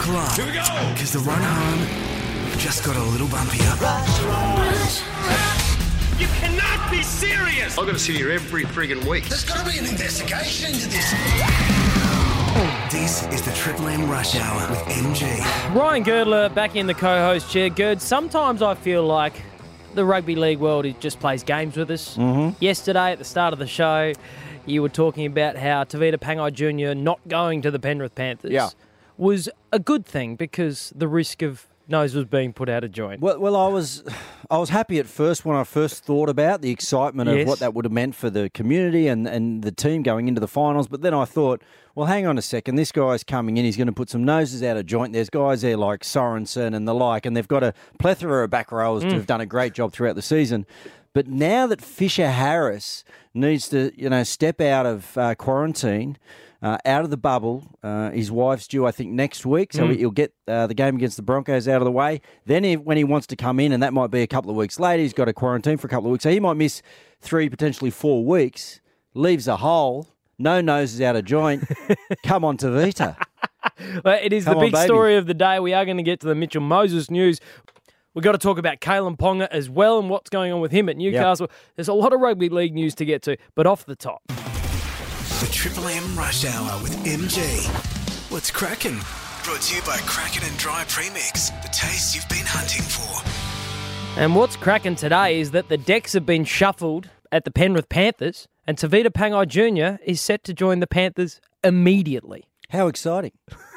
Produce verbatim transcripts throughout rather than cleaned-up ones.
Buckle up. Here we go. Because the run home just got a little bumpier. Rush, rush, rush. You cannot be serious. I've got to sit here every friggin' week. There's got to be an investigation into this. This is the Triple M Rush Hour with M G. Ryan Girdler back in the co-host chair. Gird, sometimes I feel like the rugby league world it just plays games with us. Mm-hmm. Yesterday at the start of the show, you were talking about how Tavita Pangai Junior not going to the Penrith Panthers Yeah. was a good thing because the risk of nose was being put out of joint. Well, well, I was, I was happy at first when I first thought about the excitement Yes. of what that would have meant for the community and, and the team going into the finals. But then I thought, well, hang on a second. This guy's coming in. He's going to put some noses out of joint. There's guys there like Sorensen and the like, and they've got a plethora of back rows Mm. to have done a great job throughout the season. But now that Fisher Harris needs to, you know, step out of uh, quarantine, uh, out of the bubble, uh, his wife's due, I think, next week, so Mm. he'll get uh, the game against the Broncos out of the way. Then he, when he wants to come in, and that might be a couple of weeks later, he's got to quarantine for a couple of weeks, so he might miss three, potentially four weeks, leaves a hole, no noses out of joint. Come on, Tavita. Well, it is Come the on, big baby. story of the day. We are going to get to the Mitchell Moses news. We've got to talk about Kalen Ponga as well and what's going on with him at Newcastle. There's a lot of rugby league news to get to, but off the top. The Triple M Rush Hour with M G. What's cracking? Brought to you by Kraken and Dry Premix, the taste you've been hunting for. And what's cracking today is that the decks have been shuffled at the Penrith Panthers, and Tavita Pangai Junior is set to join the Panthers immediately. How exciting.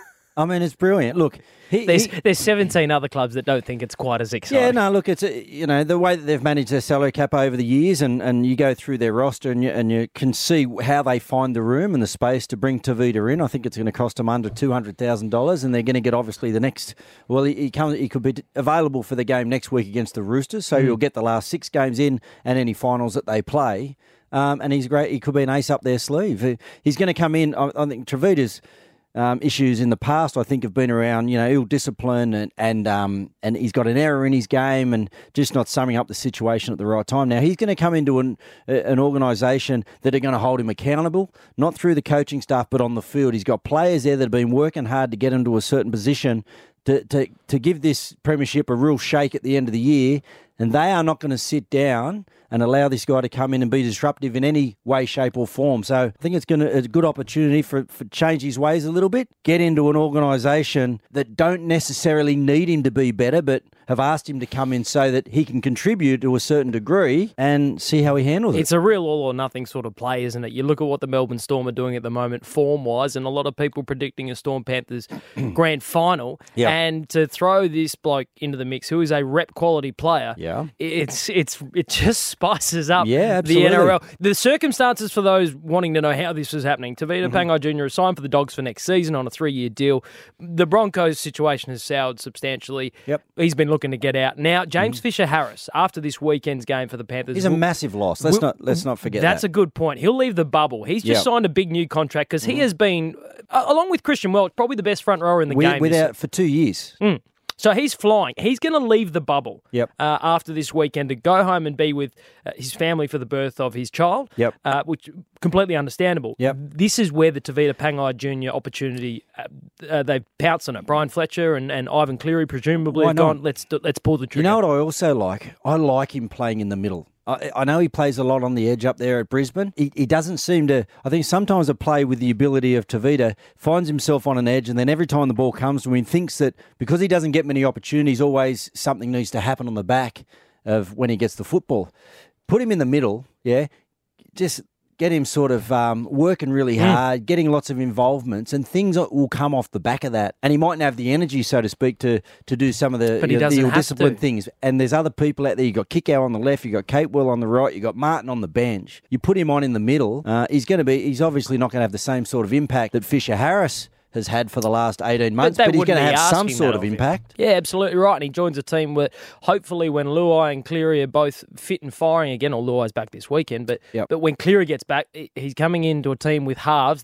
I mean, it's brilliant. Look, he, There's he- there's seventeen other clubs that don't think it's quite as exciting. Yeah, no, look, it's, a, you know, the way that they've managed their salary cap over the years, and, and you go through their roster and you, and you can see how they find the room and the space to bring Tavita in. I think it's going to cost them under two hundred thousand dollars, and they're going to get, obviously, the next, well, he, he, comes, he could be available for the game next week against the Roosters, so Mm. he'll get the last six games in and any finals that they play. Um, and he's great. He could be an ace up their sleeve. He- He's going to come in, I, I think Tavita's Um, issues in the past, I think, have been around, you know, ill discipline and and um and he's got an error in his game and just not summing up the situation at the right time. Now he's going to come into an an organisation that are going to hold him accountable, not through the coaching staff, but on the field. He's got players there that have been working hard to get into a certain position to to to give this premiership a real shake at the end of the year, and they are not going to sit down and allow this guy to come in and be disruptive in any way, shape or form. So I think it's going to a good opportunity for, for change his ways a little bit, get into an organisation that don't necessarily need him to be better, but have asked him to come in so that he can contribute to a certain degree and see how he handles it. It's a real all or nothing sort of play, isn't it? You look at what the Melbourne Storm are doing at the moment form-wise, and a lot of people predicting a Storm Panthers grand final, Yeah. and to throw this bloke into the mix, who is a rep quality player, Yeah. it's it's it just spices up Yeah, the absolutely. N R L. The circumstances for those wanting to know how this is happening, Tavita Mm-hmm. Pangai Junior is signed for the Dogs for next season on a three-year deal. The Broncos situation has soured substantially. Yep. He's been looking to get out. Now, James Fisher-Harris, after this weekend's game for the Panthers... He's a will- massive loss. Let's will- not let's not forget That's that. a good point. He'll leave the bubble. He's just Yep. Mm-hmm. signed a big new contract because he has been, uh, along with Christian Welch, probably the best front rower in the We- game. this without for two years. so he's flying. He's going to leave the bubble Yep. uh, after this weekend to go home and be with uh, his family for the birth of his child, Yep. uh, which completely understandable. Yep. This is where the Tavita Pangai Junior opportunity, uh, uh, they've pounced on it. Brian Fletcher and, and Ivan Cleary presumably Why have not? gone, let's, do- let's pull the trigger. You know what I also like? I like him playing in the middle. I, I know he plays a lot on the edge up there at Brisbane. He, he doesn't seem to... I think sometimes a play with the ability of Tavita finds himself on an edge, and then every time the ball comes to him, thinks that because he doesn't get many opportunities, always something needs to happen on the back of when he gets the football. Put him in the middle, yeah? Just get him sort of um, working really hard, getting lots of involvements, and things will come off the back of that. And he mightn't have the energy, so to speak, to to do some of the, But he you know, doesn't the have disciplined to. things. And there's other people out there. You've got Kickow on the left, you've got Capewell on the right, you've got Martin on the bench. You put him on in the middle, uh, he's going to be, he's obviously not going to have the same sort of impact that Fisher Harris has had for the last eighteen months, they but, he's going to wouldn't have be some asking sort that of him. impact. Yeah, absolutely right. And he joins a team where hopefully when Luai and Cleary are both fit and firing again, or Luai's back this weekend, but Yep. but when Cleary gets back, he's coming into a team with halves that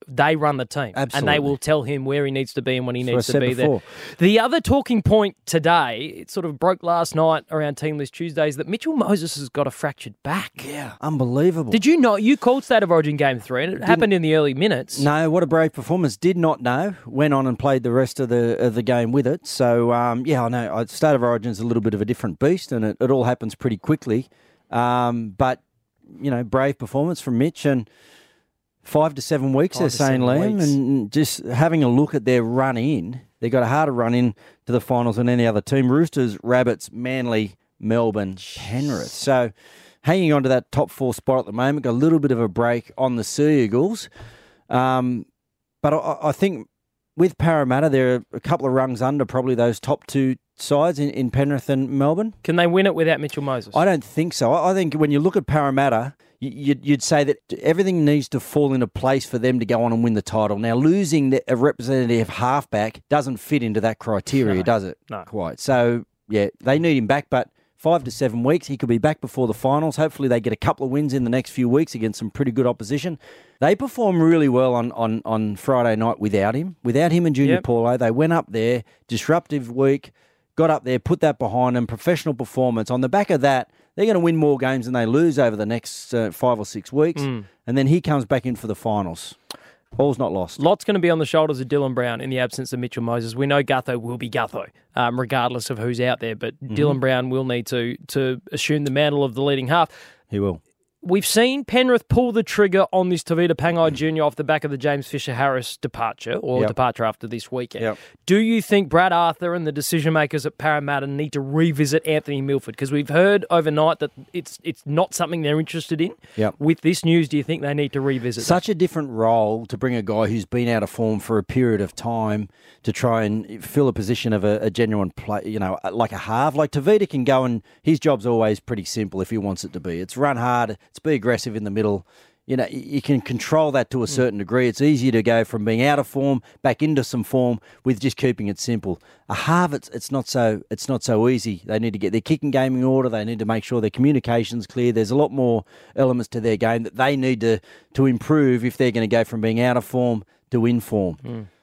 They run the team. Absolutely. And they will tell him where he needs to be and when he That's needs what I to said be before. there. The other talking point today, it sort of broke last night around Team List Tuesdays, that Mitchell Moses has got a fractured back. Yeah, unbelievable. Did you know? You called State of Origin Game three, and it happened in the early minutes. No, what a brave performance. Did not know. Went on and played the rest of the of the game with it. So, um, yeah, I know. State of Origin is a little bit of a different beast, and it, it all happens pretty quickly. Um, but, you know, brave performance from Mitch, and five to seven weeks, Five they're to saying, seven Liam. weeks. And just having a look at their run in, they got a harder run in to the finals than any other team. Roosters, Rabbits, Manly, Melbourne, Penrith. So, hanging on to that top four spot at the moment, got a little bit of a break on the Sea Eagles. Um, but I, I think with Parramatta, they're a couple of rungs under probably those top two sides in, in Penrith and Melbourne. Can they win it without Mitchell Moses? I don't think so. I I think when you look at Parramatta, you- you'd, you'd say that everything needs to fall into place for them to go on and win the title. Now, losing the, a representative halfback doesn't fit into that criteria, No. does it? No. Quite. So, yeah, they need him back, but five to seven weeks, he could be back before the finals. Hopefully they get a couple of wins in the next few weeks against some pretty good opposition. They performed really well on, on, on Friday night without him. Without him and Junior Yep. Paulo, they went up there, disruptive week, got up there, put that behind them, professional performance. On the back of that, they're going to win more games than they lose over the next uh, five or six weeks. Mm. And then he comes back in for the finals. All's not lost. Lots going to be on the shoulders of Dylan Brown in the absence of Mitchell Moses. We know Gutho will be Gutho, um, regardless of who's out there, but Mm-hmm. Dylan Brown will need to to assume the mantle of the leading half. He will. We've seen Penrith pull the trigger on this Tavita Pangai Junior off the back of the James Fisher-Harris departure, or Yep. departure after this weekend. Yep. Do you think Brad Arthur and the decision-makers at Parramatta need to revisit Anthony Milford? Because we've heard overnight that it's it's not something they're interested in. Yep. With this news, do you think they need to revisit that? Such a different role to bring a guy who's been out of form for a period of time to try and fill a position of a, a genuine play, you know, like a half. Like Tavita can go and his job's always pretty simple if he wants it to be. It's run hard, it's be aggressive in the middle. You know, you can control that to a certain degree. It's easier to go from being out of form back into some form with just keeping it simple. A half, it's it's not so it's not so easy. They need to get their kicking game in order. They need to make sure their communication's clear. There's a lot more elements to their game that they need to to improve if they're going to go from being out of form to in form.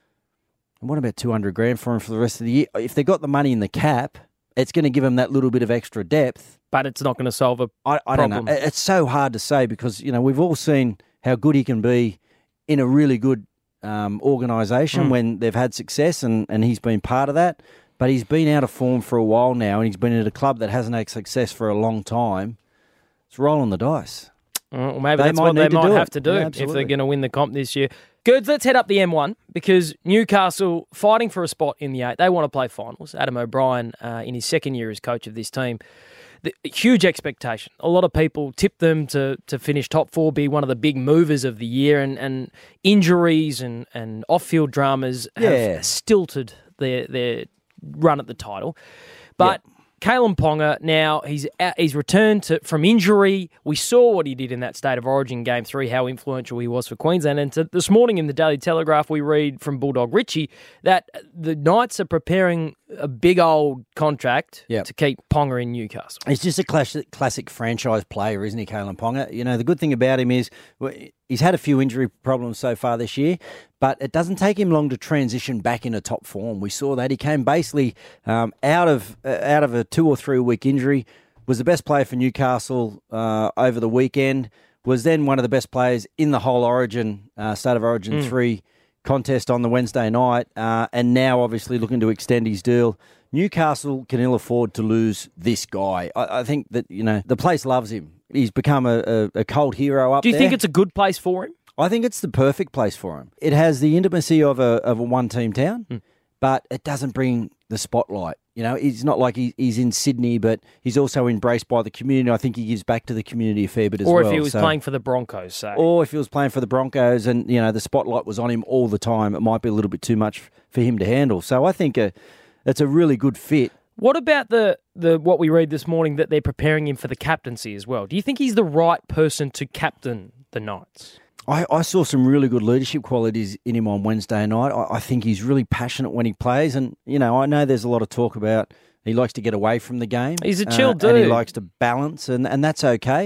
And what about two hundred grand for them for the rest of the year? If they got the money in the cap, it's going to give them that little bit of extra depth. But it's not going to solve a I, I don't problem. know. It's so hard to say because, you know, we've all seen how good he can be in a really good um, organisation Mm. when they've had success, and, and he's been part of that. But he's been out of form for a while now, and he's been at a club that hasn't had success for a long time. It's rolling the dice. Well, maybe They that's might what they need to might do have it. to do Yeah, if absolutely. they're going to win the comp this year. Good, let's head up the M one because Newcastle fighting for a spot in the eight. They want to play finals. Adam O'Brien, uh, in his second year as coach of this team, the, huge expectation. A lot of people tipped them to to finish top four, be one of the big movers of the year, and, and injuries and, and off-field dramas have Yeah. stilted their their run at the title. But Kalen Ponga, now he's out, he's returned to, from injury. We saw what he did in that State of Origin Game three, how influential he was for Queensland. And to, this morning in the Daily Telegraph, we read from Bulldog Richie that the Knights are preparing a big old contract Yep. to keep Ponga in Newcastle. He's just a classic, classic franchise player, isn't he, Kalen Ponga? You know, the good thing about him is well, he's had a few injury problems so far this year, but it doesn't take him long to transition back into top form. We saw that. He came basically um, out of uh, out of a two or three week injury, was the best player for Newcastle uh, over the weekend, was then one of the best players in the whole Origin, uh, State of Origin three contest on the Wednesday night, uh, and now obviously looking to extend his deal. Newcastle can ill afford to lose this guy. I, I think that, you know, the place loves him. He's become a, a, a cult hero up Do you there. think it's a good place for him? I think it's the perfect place for him. It has the intimacy of a of a one team town, but it doesn't bring the spotlight. You know, it's not like he, he's in Sydney, but he's also embraced by the community. I think he gives back to the community a fair bit as Or well. if he was so- playing for the Broncos, say. or if he was playing for the Broncos and, you know, the spotlight was on him all the time, it might be a little bit too much for him to handle. So I think uh, it's a really good fit. What about the, the what we read this morning that they're preparing him for the captaincy as well? Do you think he's the right person to captain the Knights? I, I saw some really good leadership qualities in him on Wednesday night. I, I think he's really passionate when he plays. And, you know, I know there's a lot of talk about he likes to get away from the game. He's a chill uh, And he dude. likes to balance, and, and that's okay.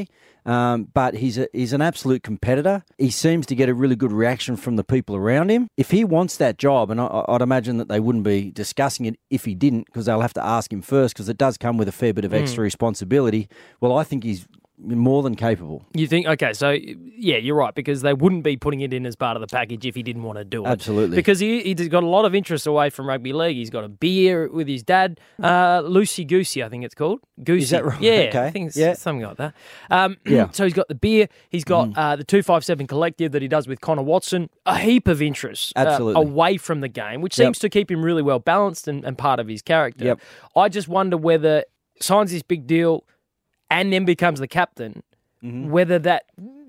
Um, but he's a, he's an absolute competitor. He seems to get a really good reaction from the people around him. If he wants that job, and I, I'd imagine that they wouldn't be discussing it if he didn't, because they'll have to ask him first, because it does come with a fair bit of extra mm. responsibility. Well, I think he's more than capable. You think, okay, so yeah, you're right, because they wouldn't be putting it in as part of the package if he didn't want to do it. Absolutely. Because he, he's got a lot of interest away from rugby league. He's got a beer with his dad, uh, Lucy Goosey, I think it's called. Goosey. Is that right? Yeah, okay. I think it's yeah. something like that. Um, yeah. So he's got the beer, he's got mm. uh, the two five seven collective that he does with Connor Watson, a heap of interest Absolutely. Uh, away from the game, which yep. seems to keep him really well balanced and, and part of his character. Yep. I just wonder whether signs this big deal and then becomes the captain, Mm-hmm. whether that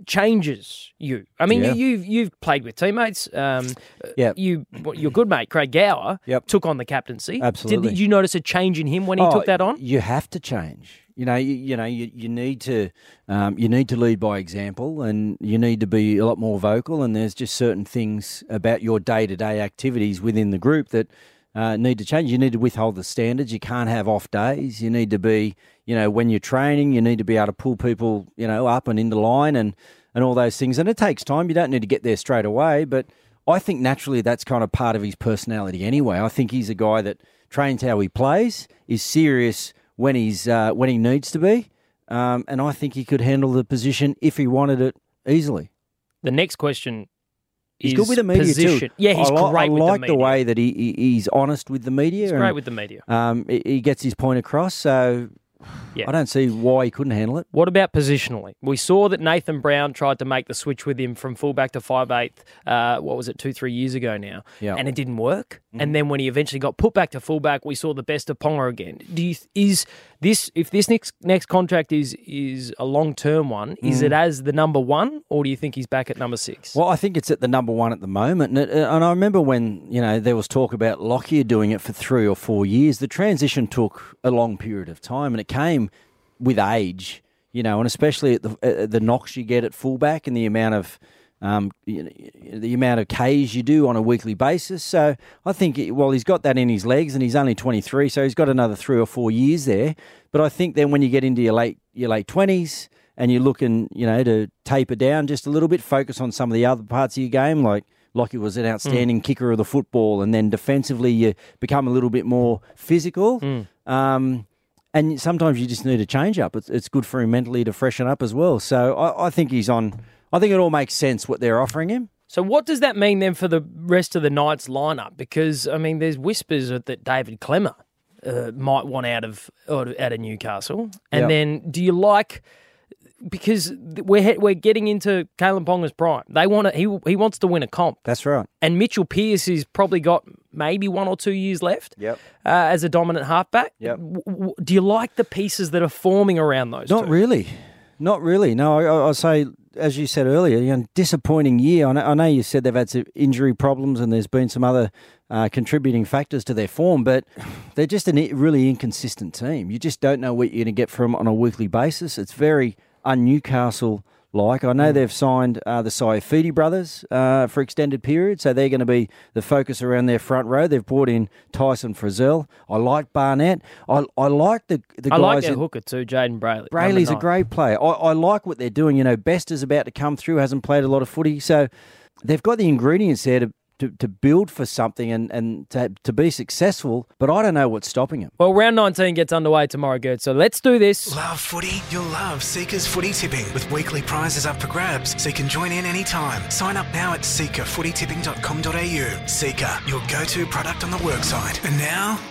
changes you. I mean, yeah. you, you've you've played with teammates. Um, yep. You, your good mate Craig Gower yep. took on the captaincy. Absolutely. Did you notice a change in him when he oh, took that on? You have to change. You know, you, you know, you, you need to um, you need to lead by example, and you need to be a lot more vocal. And there's just certain things about your day to day activities within the group that uh, need to change. You need to withhold the standards. You can't have off days. You need to be, you know, when you're training, you need to be able to pull people, you know, up and into line and, and all those things. And it takes time. You don't need to get there straight away. But I think naturally that's kind of part of his personality anyway. I think he's a guy that trains how he plays, is serious when he's uh, when he needs to be. Um, and I think he could handle the position if he wanted it easily. The next question He's is good with the media position. too. Yeah, he's I li- great I with like the the, media. way that he, he he's honest with the media. He's and, great with the media. Um, he, he gets his point across, so yeah. I don't see why he couldn't handle it. What about positionally? We saw that Nathan Brown tried to make the switch with him from fullback to five eighth, uh, what was it, two, three years ago now, yeah. and it didn't work. Mm-hmm. And then when he eventually got put back to fullback, we saw the best of Ponga again. Do you, is this if this next next contract is is a long term one? Is mm. it as the number one, or do you think he's back at number six? Well, I think it's at the number one at the moment, and, it, and I remember when you know there was talk about Lockyer doing it for three or four years. The transition took a long period of time, and it came with age, you know, and especially at the at the knocks you get at fullback and the amount of um, you know, the amount of Ks you do on a weekly basis. So I think, it, well, he's got that in his legs, and he's only twenty-three, so he's got another three or four years there. But I think then when you get into your late your late twenties and you're looking, you know, to taper down just a little bit, focus on some of the other parts of your game, like Lockie was an outstanding mm. kicker of the football, and then defensively you become a little bit more physical. Mm. Um, and sometimes you just need a change up. It's it's good for him mentally to freshen up as well. So I, I think he's on. I think it all makes sense what they're offering him. So what does that mean then for the rest of the Knights lineup? Because I mean, there's whispers that David Clemmer uh, might want out of out of Newcastle, and yep. then do you like? Because we're we're getting into Kalen Ponga's prime. They want to, he he wants to win a comp. That's right. And Mitchell Pearce has probably got maybe one or two years left. Yep. Uh, as a dominant halfback. Yep. W- w- do you like the pieces that are forming around those? Not two? really. Not really. No, I, I say, as you said earlier, you know, disappointing year. I know, I know you said they've had some injury problems and there's been some other uh, contributing factors to their form, but they're just a really inconsistent team. You just don't know what you're going to get from them on a weekly basis. It's very un-Newcastle like. I know mm. they've signed uh, the Saifidi brothers uh, for extended periods, so they're going to be the focus around their front row. They've brought in Tyson Frizzell. I like Barnett. I I like the the I guys. like their that, hooker too, Jaden Brayley. Brayley's a nine. great player. I, I like what they're doing. You know, Best is about to come through, hasn't played a lot of footy, so they've got the ingredients there to To, to build for something and, and to, to be successful, but I don't know what's stopping him. Well, round nineteen gets underway tomorrow, Gert, so let's do this. Love footy? You'll love Seeker's Footy Tipping with weekly prizes up for grabs, so you can join in anytime. Sign up now at seeker footy tipping dot com dot a u. Seeker, your go-to product on the worksite. And now,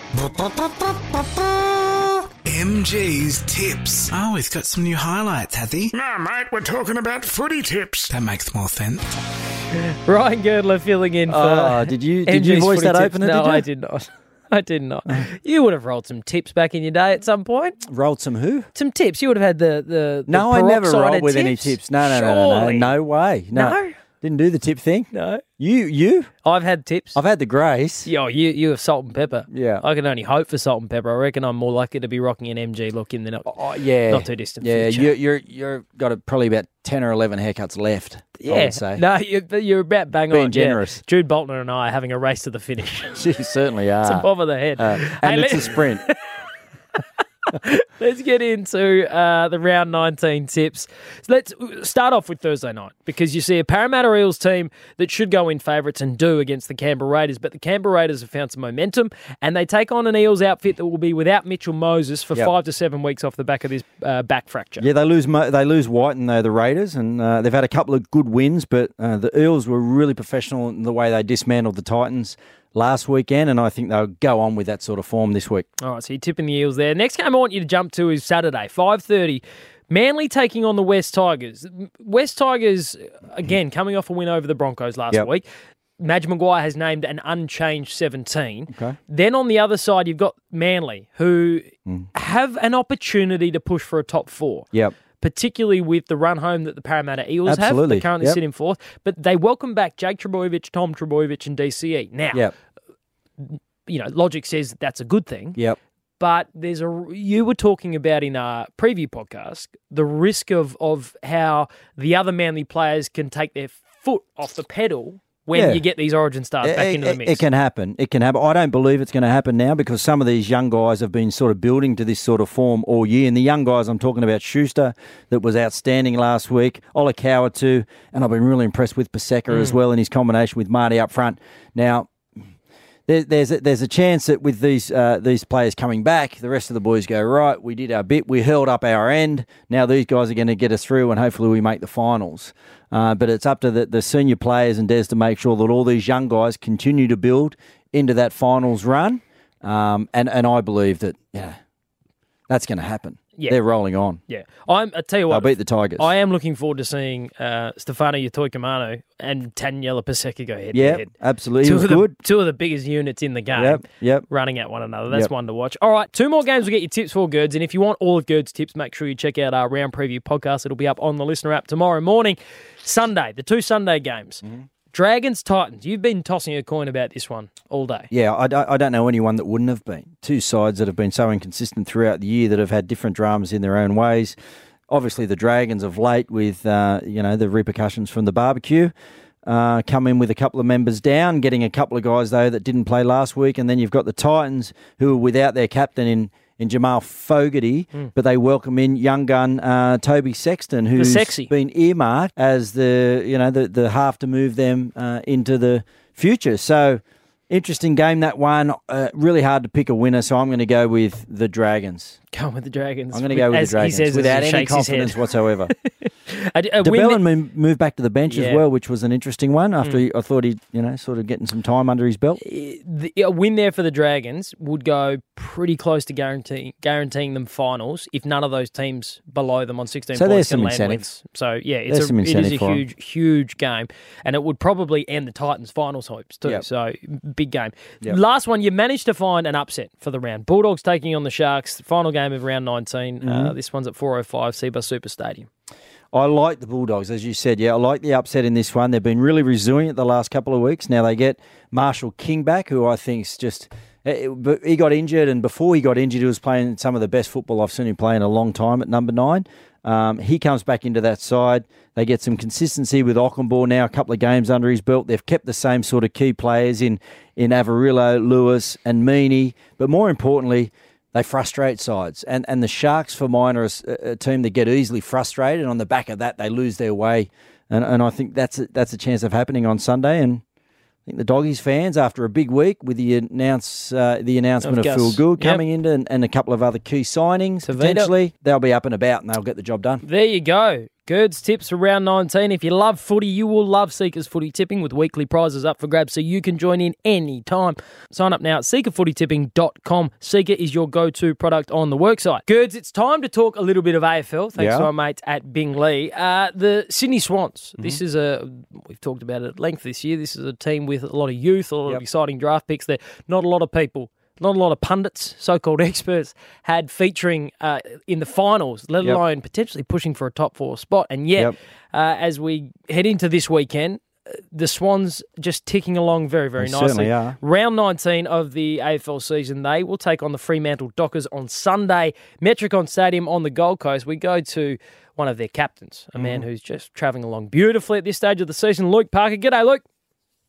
M G's Tips. Oh, he's got some new highlights, has he? No, mate, we're talking about footy tips. That makes more sense. Ryan Girdler filling in for Oh, did you did M G's you voice footy that tips. opener? No, did you? I did not. I did not. You would have rolled some tips back in your day at some point. Rolled some who? Some tips. You would have had the the, the No, I never peroxide rolled of with any tips. tips. No, no, no, no, no, Surely. no way. No. No? Didn't do the tip thing. No. You, you? I've had tips. I've had the grace. Yo, you you have salt and pepper. Yeah. I can only hope for salt and pepper. I reckon I'm more likely to be rocking an M G look in the not, Oh, yeah. not too distant Yeah, future. you, you're you're got a, probably about ten or eleven haircuts left. yeah. I would say. No, you, you're about bang Being on. yeah. generous. Jude Bolton and I are having a race to the finish. You certainly are. It's above of the head. Uh, Hey, and it's let- a sprint. Let's get into uh, the round nineteen tips. So let's start off with Thursday night because you see a Parramatta Eels team that should go in favourites and do against the Canberra Raiders, but the Canberra Raiders have found some momentum and they take on an Eels outfit that will be without Mitchell Moses for Yep. five to seven weeks off the back of this uh, back fracture. Yeah, they lose Mo- they lose Whiten though, the Raiders, and uh, they've had a couple of good wins, but uh, the Eels were really professional in the way they dismantled the Titans last weekend, and I think they'll go on with that sort of form this week. All right, so you're tipping the Eels there. Next game I want you to jump to is Saturday, five thirty. Manly taking on the West Tigers. West Tigers, again, coming off a win over the Broncos last Yep. week. Madge Maguire has named an unchanged seventeen. Okay. Then on the other side, you've got Manly, who have an opportunity to push for a top four. Yep. Particularly with the run home that the Parramatta Eels Absolutely. have. They currently Yep. sit in fourth. But they welcome back Jake Trbojevic, Tom Trbojevic and D C E. Now, Yep. you know, logic says that that's a good thing. Yep. But there's a you were talking about in our preview podcast the risk of of how the other Manly players can take their foot off the pedal when Yeah. you get these Origin stars back It, into the it- mix. it can happen. It can happen. I don't believe it's going to happen now because some of these young guys have been sort of building to this sort of form all year. And the young guys I'm talking about, Schuster, that was outstanding last week, Olakawa too, and I've been really impressed with Paseka Mm. as well in his combination with Marty up front. Now, there, there's a, there's a chance that with these uh, these players coming back, the rest of the boys go, right, we did our bit, we held up our end. Now these guys are going to get us through and hopefully we make the finals. Uh, but it's up to the, the senior players and Des to make sure that all these young guys continue to build into that finals run. Um, and, and I believe that yeah, that's going to happen. Yeah. They're rolling on. Yeah, I'm. I tell you They'll what, beat the Tigers. I am looking forward to seeing uh, Stefano Utoikamano and Taniela Paseka go head Yeah, to head. absolutely. He Two was of the good. two of the biggest units in the game. Yep, yep. Running at one another. That's Yep. one to watch. All right, two more games will get you tips for Gerds. And if you want all of Gerds' tips, make sure you check out our round preview podcast. It'll be up on the Listener app tomorrow morning. Sunday, the two Sunday games. Mm-hmm. Dragons, Titans. You've been tossing a coin about this one all day. Yeah, I, don't- I don't know anyone that wouldn't have been. Two sides that have been so inconsistent throughout the year that have had different dramas in their own ways. Obviously, the Dragons of late with, uh, you know, the repercussions from the barbecue. Uh, come in with a couple of members down, getting a couple of guys, though, that didn't play last week. And then you've got the Titans, who are without their captain in, in Jamal Fogarty, Mm. but they welcome in young gun uh, Toby Sexton, who's sexy. been earmarked as the, you know, the, the half to move them uh, into the future. So, interesting game, that one. Uh, really hard to pick a winner, so I'm going to go with the Dragons. Go with the Dragons. I'm going to go with As the Dragons he says, without as he any shakes his head. confidence whatsoever. A, a win DeBellin mo- moved back to the bench Yeah. as well, which was an interesting one after Mm. he, I thought he'd, you know, sort of getting some time under his belt. the, a win there for the Dragons would go pretty close to guaranteeing guaranteeing them finals if none of those teams below them on sixteen So points there's can some land incentive. wins. So yeah, it's There's a, some it is incentive a for 'em. huge, huge game, and it would probably end the Titans' finals hopes too. Yep. So big game. Yep. Last one, you managed to find an upset for the round. Bulldogs taking on the Sharks. Final game of round nineteen. Uh, Mm-hmm. this one's at four oh five Seabus Super Stadium. I like the Bulldogs, as you said. Yeah, I like the upset in this one. They've been really resilient the last couple of weeks. Now they get Marshall King back, who I think is just... But he got injured, and before he got injured, he was playing some of the best football I've seen him play in a long time at number nine. Um, he comes back into that side. They get some consistency with Ockenbaugh now, a couple of games under his belt. They've kept the same sort of key players in, in Avarillo, Lewis and Meany. But more importantly, they frustrate sides. And and the Sharks, for mine, are a, a team that get easily frustrated. And on the back of that, they lose their way. And and I think that's a, that's a chance of happening on Sunday. And I think the Doggies fans, after a big week with the announce uh, the announcement Of of, Gus. Phil Gould Yep. coming in and, and a couple of other key signings, Tavita. potentially, they'll be up and about and they'll get the job done. There you go. Gerds tips for round nineteen. If you love footy, you will love Seeker's Footy Tipping with weekly prizes up for grabs so you can join in any time. Sign up now at seeker footy tipping dot com. Seeker is your go-to product on the worksite. Gerds, it's time to talk a little bit of A F L, thanks Yeah. to our mates at Bing Lee. Uh, the Sydney Swans. Mm-hmm. This is a, we've talked about it at length this year, this is a team with a lot of youth, a lot Yep. of exciting draft picks there. Not a lot of people. Not a lot of pundits, so-called experts, had featuring uh, in the finals, let Yep. alone potentially pushing for a top four spot. And yet, Yep. uh, as we head into this weekend, uh, the Swans just ticking along very, very They nicely. certainly are. Round nineteen of the A F L season, they will take on the Fremantle Dockers on Sunday. Metricon Stadium on the Gold Coast. We go to one of their captains, a Mm-hmm. man who's just travelling along beautifully at this stage of the season, Luke Parker. G'day, Luke.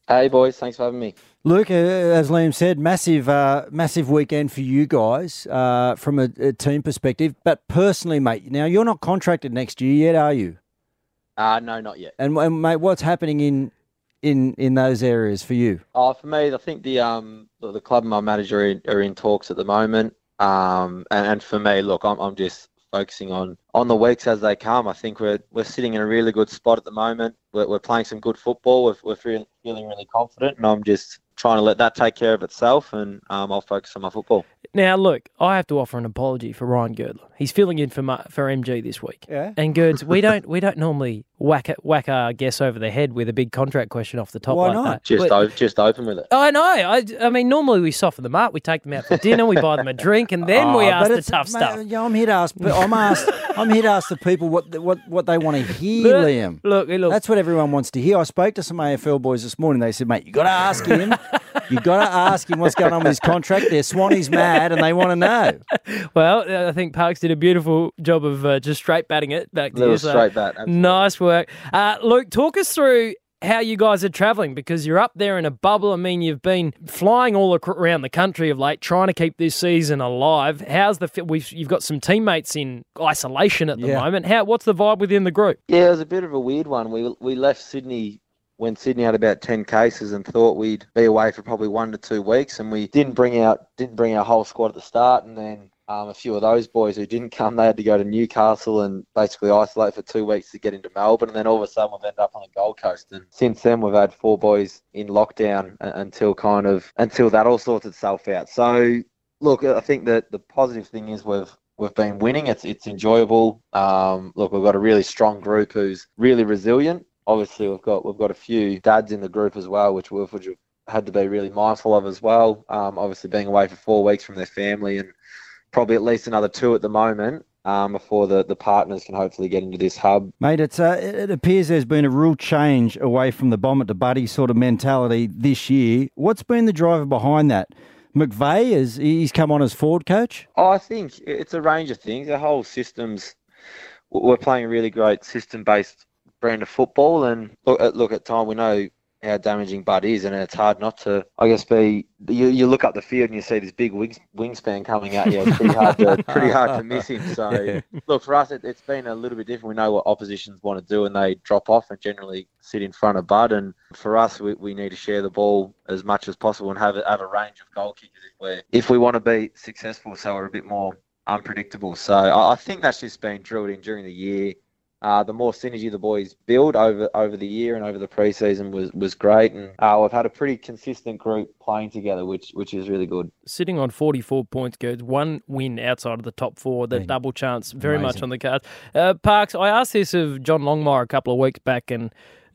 Hey, boys. Thanks for having me. Luke, uh, as Liam said, massive, uh, massive weekend for you guys uh, from a, a team perspective. But personally, mate, now you're not contracted next year yet, are you? Uh, no, not yet. And, and mate, what's happening in, in in those areas for you? Oh, for me, I think the um the, the club and my manager are in, are in talks at the moment. Um, and, and for me, look, I'm I'm just focusing on, on the weeks as they come. I think we're we're sitting in a really good spot at the moment. We're, we're playing some good football. We're, we're feeling, feeling really confident, and I'm just trying to let that take care of itself, and um, I'll focus on my football. Now, look, I have to offer an apology for Ryan Girdler. He's filling in for my, for M G this week. Yeah. And Girds, we don't we don't normally whack it, whack our guests over the head with a big contract question off the top Why like not? that. Just But- o- just open with it. I know. I, I mean, normally we soften them up. We take them out for dinner. We buy them a drink, and then we Oh, ask but the it's- tough mate, stuff. Yeah, I'm here to ask. I'm asked. I'm here to ask the people what what what they want to hear, Look, Liam. look, look. That's what everyone wants to hear. I spoke to some A F L boys this morning. They said, "Mate, you got to ask him. You got to ask him what's going on with his contract. Their Swanee's mad, and they want to know." Well, uh, I think Parks did a beautiful job of uh, just straight batting it back to Little you. so straight bat, absolutely. Nice work. Uh, Luke, talk us through how you guys are travelling, because you're up there in a bubble. I mean, you've been flying all ac- around the country of late, trying to keep this season alive. How's the fi- we've you've got some teammates in isolation at the Yeah. moment. How what's the vibe within the group? Yeah, it was a bit of a weird one. We we left Sydney when Sydney had about ten cases and thought we'd be away for probably one to two weeks, and we didn't bring out didn't bring our whole squad at the start, and then um, a few of those boys who didn't come, they had to go to Newcastle and basically isolate for two weeks to get into Melbourne, and then all of a sudden we've ended up on the Gold Coast, and since then we've had four boys in lockdown uh, until kind of until that all sorts itself out. So look, I think that the positive thing is we've We've been winning. It's it's enjoyable. Um, look, we've got a really strong group who's really resilient. Obviously, we've got we've got a few dads in the group as well, which we've, which we've had to be really mindful of as well. Um, obviously, being away for four weeks from their family, and probably at least another two at the moment um, before the, the partners can hopefully get into this hub. Mate, it's uh, it appears there's been a real change away from the bomb it to buddy sort of mentality this year. What's been the driver behind that? McVeigh, is he's come on as forward coach? Oh, I think it's a range of things. The whole system's we're playing a really great system-based brand of football, and look at look at time we know how damaging Bud is, and it's hard not to, I guess, be you, you look up the field and you see this big wings, wingspan coming at you. It's pretty hard to pretty hard to miss him. So Yeah. look, for us, it, it's been a little bit different. We know what oppositions want to do, and they drop off and generally sit in front of Bud. And for us, we, we need to share the ball as much as possible and have a, have a range of goal kickers if we if we want to be successful. So we're a bit more unpredictable. So I, I think that's just been drilled in during the year. Uh, the more synergy the boys build over over the year and over the preseason was, was great, and uh, we've had a pretty consistent group playing together, which which is really good. Sitting on forty-four points, Girds, one win outside of the top four, the Yeah. double chance, very much Amazing. on the cards. Uh, Parks, I asked this of John Longmire a couple of weeks back, and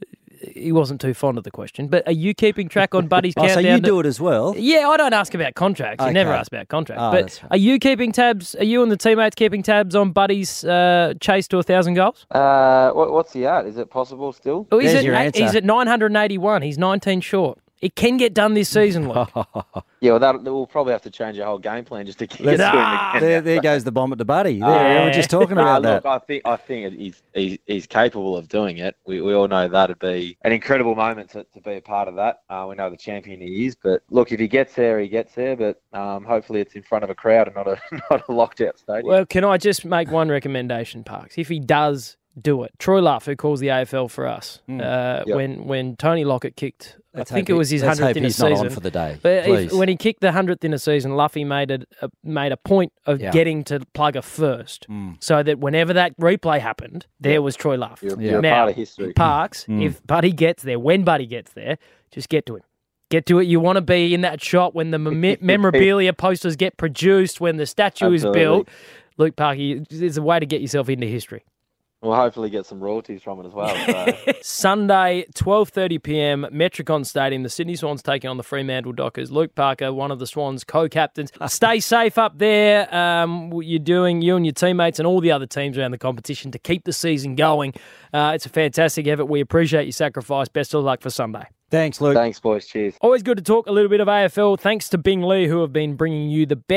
he wasn't too fond of the question, but are you keeping track on Buddy's Oh, so countdown? you do it as well? Yeah, I don't ask about contracts. You never Okay. ask about contracts. Oh, but that's right. are you keeping tabs? Are you and the teammates keeping tabs on Buddy's uh, chase to a thousand goals? Uh, what, what's he at? Is it possible still? Oh, he's There's at, your eight- answer. he's at nine hundred eighty-one. He's nineteen short. It can get done this season, Luke. Yeah, well, that we'll probably have to change our whole game plan just to get Let's- to him Ah, again. There, there goes the bomb at the buddy. There, Yeah. we we're just talking Uh, about that. look, I think I think he's, he's he's capable of doing it. We we all know that'd be an incredible moment to, to be a part of that. Uh, we know the champion he is, but look, if he gets there, he gets there. But um, hopefully, it's in front of a crowd and not a not a locked out stadium. Well, can I just make one recommendation, Parks? If he does do it, Troy Luff, who calls the A F L for us, uh, Yep. when when Tony Lockett kicked, Let's I think hope it was he- his let's hundredth hope in a he's not on season. for the day, But if, please. when he kicked the hundredth in a season, Luffy made a, a made a point of Yeah. getting to Plugger first, Mm. so that whenever that replay happened, there was Troy Luff. You're, Yeah. you're a Now, part of history. Parks, Mm. if Buddy gets there, when Buddy gets there, just get to him. Get to it. You want to be in that shot when the mem- memorabilia posters get produced, when the statue Absolutely. is built. Luke Parkey, there's a way to get yourself into history. We'll hopefully get some royalties from it as well. So. Sunday, twelve thirty p.m, Metricon Stadium. The Sydney Swans taking on the Fremantle Dockers. Luke Parker, one of the Swans co-captains. Stay safe up there. Um, what you're doing, you and your teammates and all the other teams around the competition to keep the season going. Uh, it's a fantastic effort. We appreciate your sacrifice. Best of luck for Sunday. Thanks, Luke. Thanks, boys. Cheers. Always good to talk a little bit of A F L. Thanks to Bing Lee, who have been bringing you the best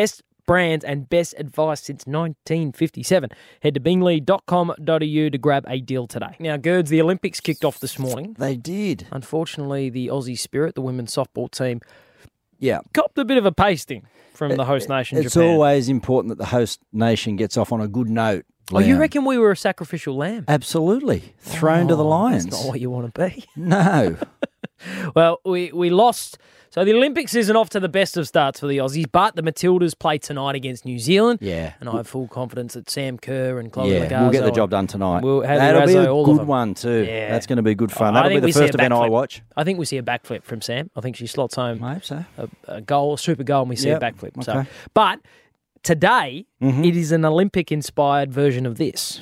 brands and best advice since nineteen fifty-seven. Head to bingley dot com dot a u to grab a deal today. Now, Gerds, the Olympics kicked off this morning. They did. Unfortunately, the Aussie Spirit, the women's softball team, Yeah. copped a bit of a pasting from the host nation, It's Japan. always important that the host nation gets off on a good note. Oh, you Liam. reckon we were a sacrificial lamb? Absolutely. Thrown to the Oh, lions. That's not what you want to be. No. Well, we, we lost. So the Olympics isn't off to the best of starts for the Aussies, but the Matildas play tonight against New Zealand. Yeah. And I have full confidence that Sam Kerr and Chloe Yeah, Lagazzo we'll get the job done tonight. We'll have That'll be Razzo, a all of good them. one too. Yeah. That's going to be good fun. I That'll be think the we see first a event I backflip. watch. I think we see a backflip from Sam. I think she slots home I hope so. a, a goal, a super goal, and we see Yep. a backflip. So, Okay. but today, Mm-hmm. it is an Olympic-inspired version of this.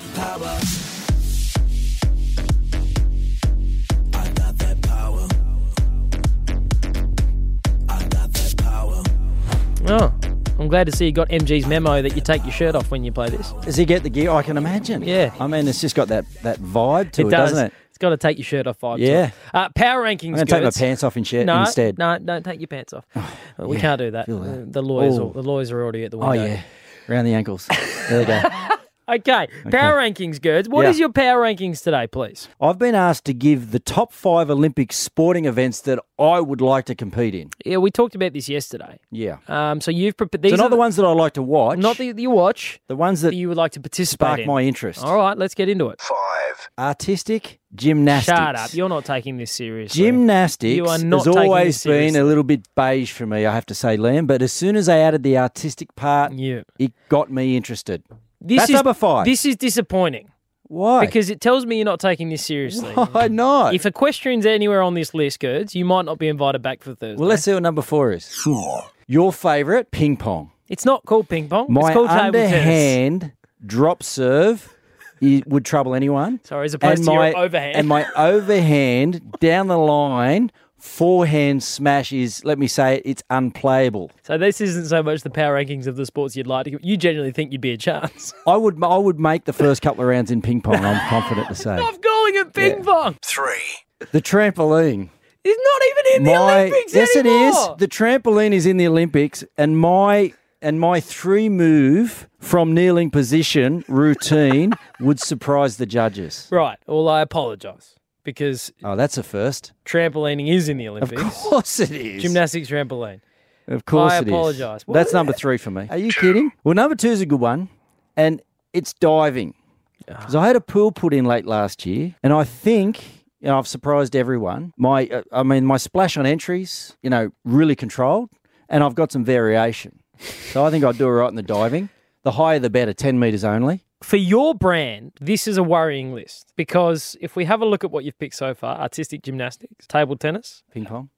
Oh, I'm glad to see you got M G's memo that you take your shirt off when you play this. Does he get the gear? I can imagine. Yeah. I mean, it's just got that, that vibe to it, It does. doesn't it? It's got to take your shirt off vibe. to Yeah. it. Uh, power rankings. I'm going to take my Gerds. pants off in shed No, instead. no, don't take your pants off. we yeah, can't do that. feel that. Uh, The lawyers, Oh. are, the lawyers are already at the Oh, window. yeah. Around the ankles. There we go. Okay, power rankings, Gerds. What Yeah. is your power rankings today, please? I've been asked to give the top five Olympic sporting events that I would like to compete in. Yeah, we talked about this yesterday. Yeah. Um, so you've prepared these So are not the ones that I like to watch. not that you watch, the ones that that you would like to participate spark in. my interest. All right, let's get into it. Five. Artistic gymnastics. Shut up! You're not taking this seriously. Gymnastics You are not has taking always this been seriously. a little bit beige for me, I have to say, Liam. But as soon as they added the artistic part, Yeah. it got me interested. This That's is, number five. This is disappointing Why? because it tells me you're not taking this seriously. Why not? If equestrian's anywhere on this list, Gerds, you might not be invited back for Thursday. well, let's see what number four is. Four. Your favourite, ping pong. It's not called ping pong. My it's called table tennis. underhand drop serve i- would trouble anyone. Sorry, as opposed to my, your overhand. And my overhand down the line forehand smash is, let me say it, it's unplayable. So this isn't so much the power rankings of the sports you'd like to. You genuinely think you'd be a chance. I would I would make the first couple of rounds in ping pong, I'm confident to say. I'm calling it ping Yeah. pong. Three. The trampoline. It's not even in the My- Olympics yes, anymore. it is. The trampoline is in the Olympics, and my and my three move from kneeling position routine would surprise the judges. Right. Well, I apologise because Oh, that's a first. trampolining is in the Of Olympics. course it is. Gymnastics trampoline. Of course I it is. apologise. What That's is number three for me. Are you kidding? Well, number two is a good one, and it's diving. Because I had a pool put in late last year, and I think, you know, I've surprised everyone. My, uh, I mean, my splash on entries, you know, really controlled, and I've got some variation. So I think I'd do all right in the diving. The higher the better, ten metres only. For your brand, this is a worrying list because if we have a look at what you've picked so far, artistic gymnastics, table tennis, Ping pong.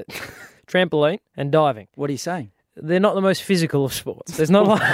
trampoline, and diving, What are you saying? they're not the most physical of sports. There's not like...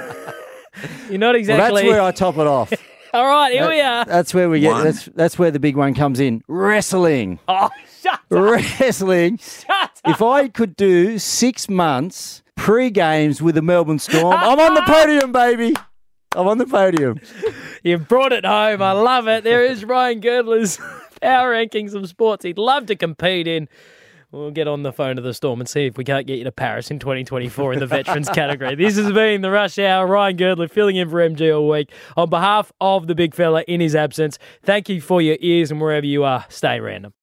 You're not Well, exactly... that's where I top it off. All right, here we are. That's where we get. One. That's that's where the big one comes in. Wrestling. Oh, shut up. Wrestling. Shut up. If I could do six months pre-games with the Melbourne Storm, I'm on the podium, baby. I'm on the podium. You've brought it home. I love it. There is Ryan Girdler's power rankings of sports he'd love to compete in. We'll get on the phone to the Storm and see if we can't get you to Paris in twenty twenty-four in the veterans category. This has been the Rush Hour. Ryan Girdler filling in for M G all week. On behalf of the big fella in his absence, thank you for your ears, and wherever you are, stay random.